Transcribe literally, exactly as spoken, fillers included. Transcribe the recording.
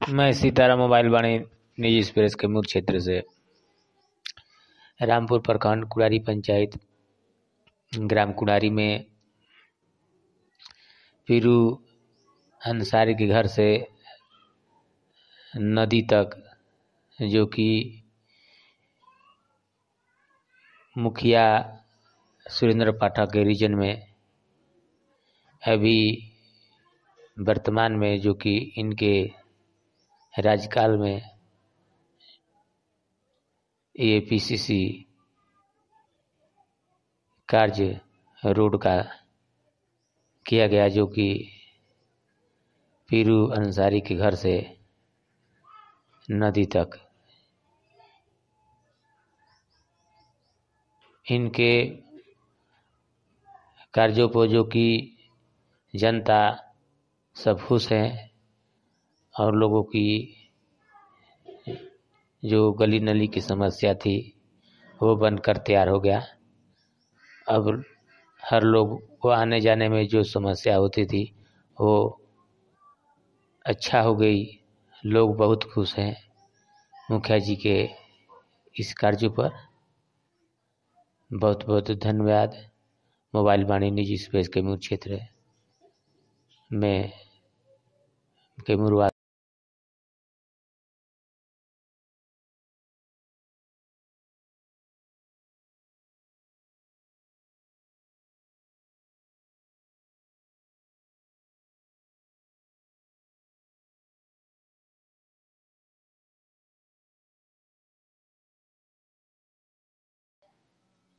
मैं सीताराम मोबाइल वाणी निजी एक्सप्रेस कैमूर क्षेत्र से रामपुर प्रखंड कुड़ारी पंचायत ग्राम कुड़ारी में पीरू अंसारी के घर से नदी तक, जो कि मुखिया सुरेंद्र पाठक के रीजन में अभी वर्तमान में, जो कि इनके राज्यकाल में ये पीसीसी कार्य रोड का किया गया, जो कि पीरू अंसारी के घर से नदी तक। इनके कार्यों पर जो कि जनता सब खुश हैं और लोगों की जो गली नली की समस्या थी वो बनकर तैयार हो गया। अब हर लोग को आने जाने में जो समस्या होती थी वो अच्छा हो गई। लोग बहुत खुश हैं मुखिया जी के इस कार्य पर। बहुत बहुत धन्यवाद। मोबाइल वाणी निजी एक्सप्रेस कैमूर क्षेत्र में कैमूर